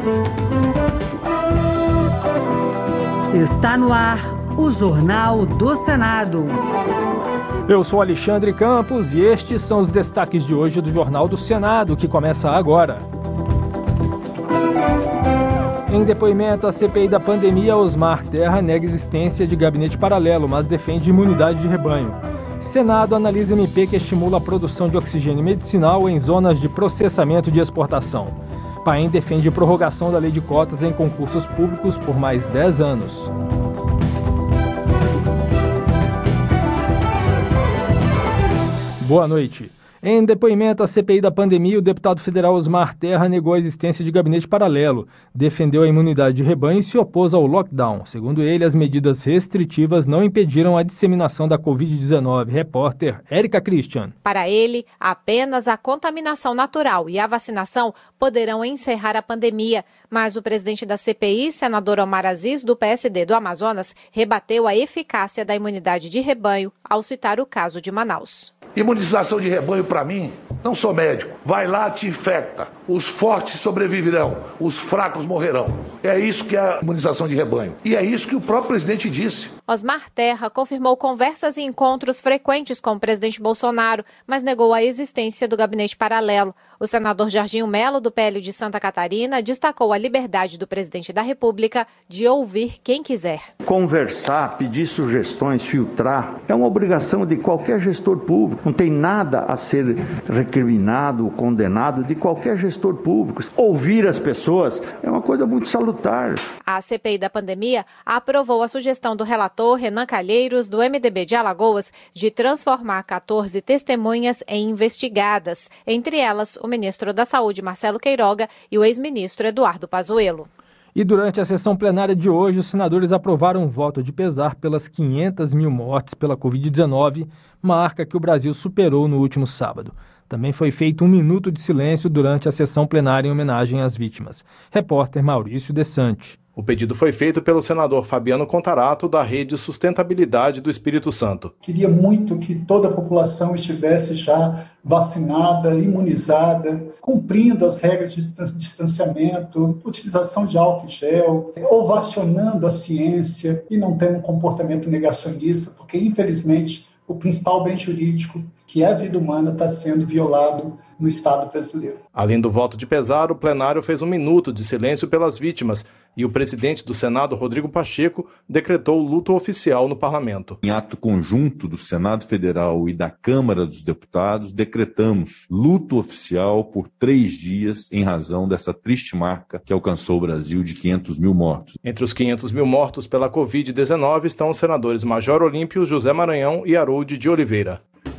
Está no ar o Jornal do Senado. Eu sou Alexandre Campos e estes são os destaques de hoje do Jornal do Senado, que começa agora. Em depoimento à CPI da pandemia, Osmar Terra nega existência de gabinete paralelo, mas defende imunidade de rebanho. Senado analisa MP que estimula a produção de oxigênio medicinal em zonas de processamento de exportação. Paem defende prorrogação da lei de cotas em concursos públicos por mais 10 anos. Boa noite. Em depoimento à CPI da pandemia, o deputado federal Osmar Terra negou a existência de gabinete paralelo, defendeu a imunidade de rebanho e se opôs ao lockdown. Segundo ele, as medidas restritivas não impediram a disseminação da Covid-19. Repórter Érica Christian. Para ele, apenas a contaminação natural e a vacinação poderão encerrar a pandemia. Mas o presidente da CPI, senador Omar Aziz, do PSD do Amazonas, rebateu a eficácia da imunidade de rebanho ao citar o caso de Manaus. Imunização de rebanho, para mim, não sou médico. Vai lá, te infecta. Os fortes sobreviverão, os fracos morrerão. É isso que é a imunização de rebanho. E é isso que o próprio presidente disse. Osmar Terra confirmou conversas e encontros frequentes com o presidente Bolsonaro, mas negou a existência do gabinete paralelo. O senador Jorginho Melo, do PL de Santa Catarina, destacou a liberdade do presidente da República de ouvir quem quiser. Conversar, pedir sugestões, filtrar, é uma obrigação de qualquer gestor público. Não tem nada a ser recriminado, condenado de qualquer gestor público. Ouvir as pessoas é uma coisa muito salutar. A CPI da pandemia aprovou a sugestão do relator Renan Calheiros, do MDB de Alagoas, de transformar 14 testemunhas em investigadas, entre elas o ministro da Saúde, Marcelo Queiroga, e o ex-ministro Eduardo Pazuello. E durante a sessão plenária de hoje, os senadores aprovaram um voto de pesar pelas 500 mil mortes pela Covid-19, marca que o Brasil superou no último sábado. Também foi feito um minuto de silêncio durante a sessão plenária em homenagem às vítimas. Repórter Maurício Desante. O pedido foi feito pelo senador Fabiano Contarato, da Rede Sustentabilidade do Espírito Santo. Queria muito que toda a população estivesse já vacinada, imunizada, cumprindo as regras de distanciamento, utilização de álcool em gel, ovacionando a ciência e não tendo um comportamento negacionista, porque, infelizmente, o principal bem jurídico, que é a vida humana, está sendo violado no Estado brasileiro. Além do voto de pesar, o plenário fez um minuto de silêncio pelas vítimas e o presidente do Senado, Rodrigo Pacheco, decretou luto oficial no parlamento. Em ato conjunto do Senado Federal e da Câmara dos Deputados, decretamos luto oficial por 3 dias em razão dessa triste marca que alcançou o Brasil de 500 mil mortos. Entre os 500 mil mortos pela Covid-19 estão os senadores Major Olímpio, José Maranhão e Harold de Oliveira.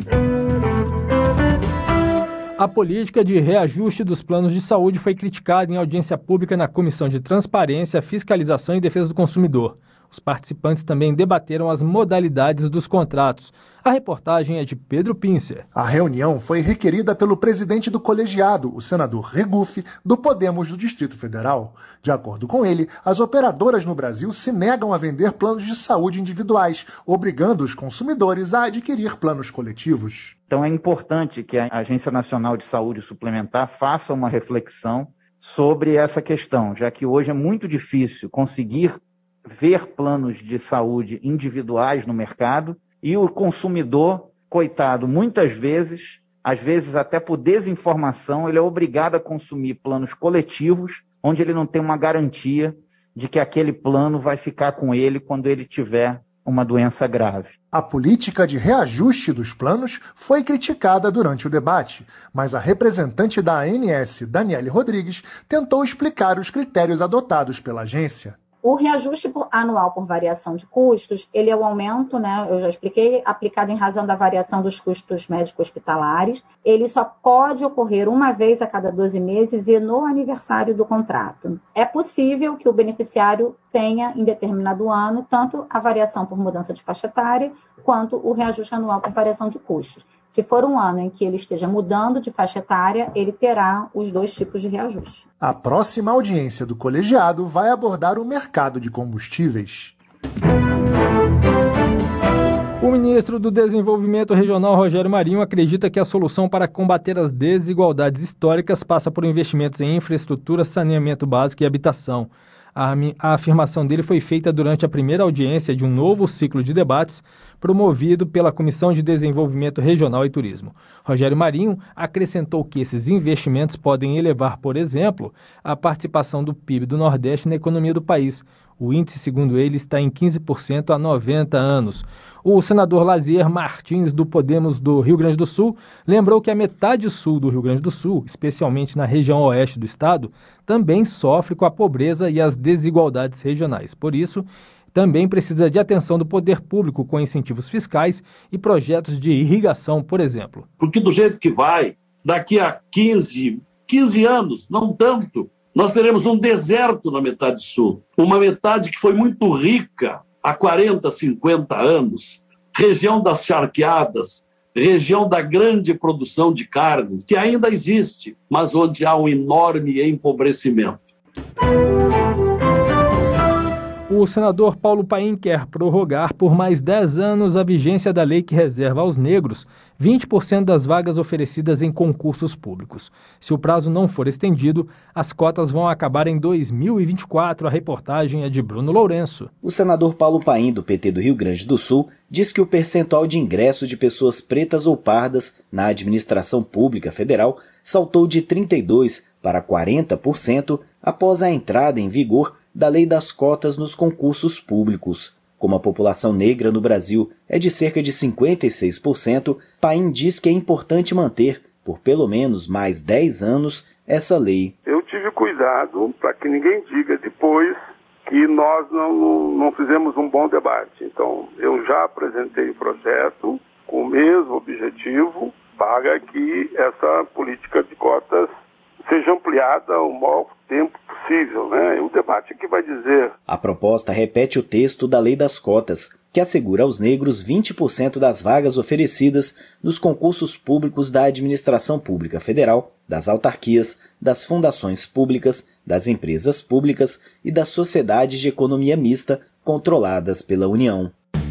A política de reajuste dos planos de saúde foi criticada em audiência pública na Comissão de Transparência, Fiscalização e Defesa do Consumidor. Os participantes também debateram as modalidades dos contratos. A reportagem é de Pedro Pincer. A reunião foi requerida pelo presidente do colegiado, o senador Regufe, do Podemos do Distrito Federal. De acordo com ele, as operadoras no Brasil se negam a vender planos de saúde individuais, obrigando os consumidores a adquirir planos coletivos. Então é importante que a Agência Nacional de Saúde Suplementar faça uma reflexão sobre essa questão, já que hoje é muito difícil conseguir ver planos de saúde individuais no mercado e o consumidor, coitado, muitas vezes, às vezes até por desinformação, ele é obrigado a consumir planos coletivos, onde ele não tem uma garantia de que aquele plano vai ficar com ele quando ele tiver uma doença grave. A política de reajuste dos planos foi criticada durante o debate, mas a representante da ANS, Daniele Rodrigues, tentou explicar os critérios adotados pela agência. O reajuste anual por variação de custos, ele é o aumento, eu já expliquei, aplicado em razão da variação dos custos médico-hospitalares. Ele só pode ocorrer uma vez a cada 12 meses e no aniversário do contrato. É possível que o beneficiário tenha, em determinado ano, tanto a variação por mudança de faixa etária, quanto o reajuste anual por variação de custos. Se for um ano em que ele esteja mudando de faixa etária, ele terá os 2 tipos de reajuste. A próxima audiência do colegiado vai abordar o mercado de combustíveis. O ministro do Desenvolvimento Regional, Rogério Marinho, acredita que a solução para combater as desigualdades históricas passa por investimentos em infraestrutura, saneamento básico e habitação. A afirmação dele foi feita durante a primeira audiência de um novo ciclo de debates promovido pela Comissão de Desenvolvimento Regional e Turismo. Rogério Marinho acrescentou que esses investimentos podem elevar, por exemplo, a participação do PIB do Nordeste na economia do país. O índice, segundo ele, está em 15% há 90 anos. O senador Lazier Martins, do Podemos do Rio Grande do Sul, lembrou que a metade sul do Rio Grande do Sul, especialmente na região oeste do estado, também sofre com a pobreza e as desigualdades regionais. Por isso, também precisa de atenção do poder público com incentivos fiscais e projetos de irrigação, por exemplo. Porque do jeito que vai, daqui a 15 anos, não tanto, nós teremos um deserto na metade sul. Uma metade que foi muito rica há 40, 50 anos. Região das charqueadas, região da grande produção de carne, que ainda existe, mas onde há um enorme empobrecimento. O senador Paulo Paim quer prorrogar por mais 10 anos a vigência da lei que reserva aos negros 20% das vagas oferecidas em concursos públicos. Se o prazo não for estendido, as cotas vão acabar em 2024. A reportagem é de Bruno Lourenço. O senador Paulo Paim, do PT do Rio Grande do Sul, diz que o percentual de ingresso de pessoas pretas ou pardas na administração pública federal saltou de 32% para 40% após a entrada em vigor da lei das cotas nos concursos públicos. Como a população negra no Brasil é de cerca de 56%, Paim diz que é importante manter, por pelo menos mais 10 anos, essa lei. Eu tive cuidado para que ninguém diga depois que nós não fizemos um bom debate. Então, eu já apresentei o projeto com o mesmo objetivo para que essa política de cotas seja ampliada o maior tempo possível, né? O debate aqui vai dizer. A proposta repete o texto da Lei das Cotas, que assegura aos negros 20% das vagas oferecidas nos concursos públicos da administração pública federal, das autarquias, das fundações públicas, das empresas públicas e das sociedades de economia mista controladas pela União.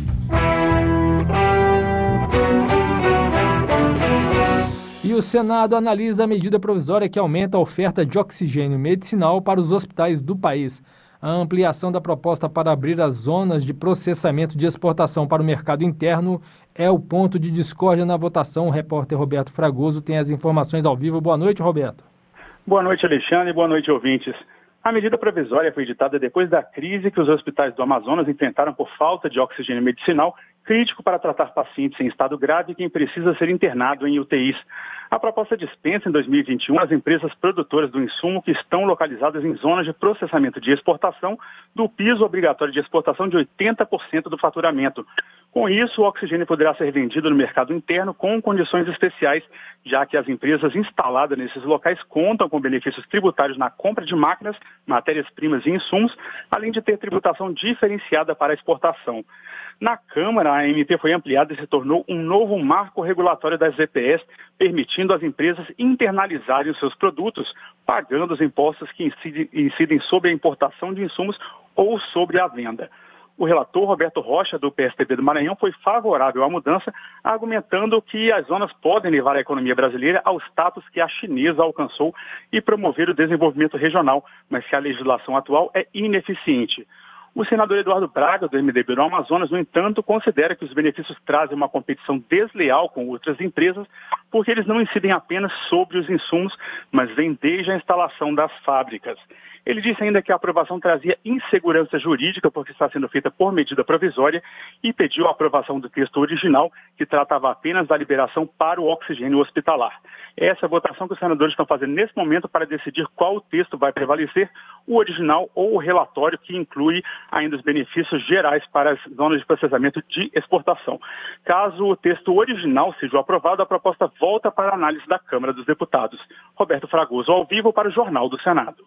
E o Senado analisa a medida provisória que aumenta a oferta de oxigênio medicinal para os hospitais do país. A ampliação da proposta para abrir as zonas de processamento de exportação para o mercado interno é o ponto de discórdia na votação. O repórter Roberto Fragoso tem as informações ao vivo. Boa noite, Roberto. Boa noite, Alexandre. Boa noite, ouvintes. A medida provisória foi editada depois da crise que os hospitais do Amazonas enfrentaram por falta de oxigênio medicinal, crítico para tratar pacientes em estado grave e quem precisa ser internado em UTIs. A proposta dispensa em 2021 as empresas produtoras do insumo que estão localizadas em zonas de processamento de exportação do piso obrigatório de exportação de 80% do faturamento. Com isso, o oxigênio poderá ser vendido no mercado interno com condições especiais, já que as empresas instaladas nesses locais contam com benefícios tributários na compra de máquinas, matérias-primas e insumos, além de ter tributação diferenciada para a exportação. Na Câmara, a MP foi ampliada e se tornou um novo marco regulatório das EPS, permitindo às empresas internalizarem os seus produtos, pagando os impostos que incidem sobre a importação de insumos ou sobre a venda. O relator Roberto Rocha, do PSDB do Maranhão, foi favorável à mudança, argumentando que as zonas podem levar a economia brasileira ao status que a chinesa alcançou e promover o desenvolvimento regional, mas que a legislação atual é ineficiente. O senador Eduardo Braga, do MDB do Amazonas, no entanto, considera que os benefícios trazem uma competição desleal com outras empresas, porque eles não incidem apenas sobre os insumos, mas vêm desde a instalação das fábricas. Ele disse ainda que a aprovação trazia insegurança jurídica, porque está sendo feita por medida provisória, e pediu a aprovação do texto original, que tratava apenas da liberação para o oxigênio hospitalar. Essa é a votação que os senadores estão fazendo nesse momento para decidir qual texto vai prevalecer, o original ou o relatório, que inclui ainda os benefícios gerais para as zonas de processamento de exportação. Caso o texto original seja aprovado, a proposta volta para a análise da Câmara dos Deputados. Roberto Fragoso, ao vivo para o Jornal do Senado.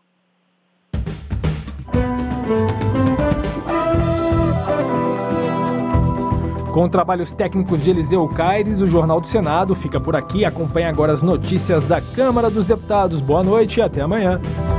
Com trabalhos técnicos de Eliseu Caires, o Jornal do Senado fica por aqui. Acompanhe agora as notícias da Câmara dos Deputados. Boa noite e até amanhã.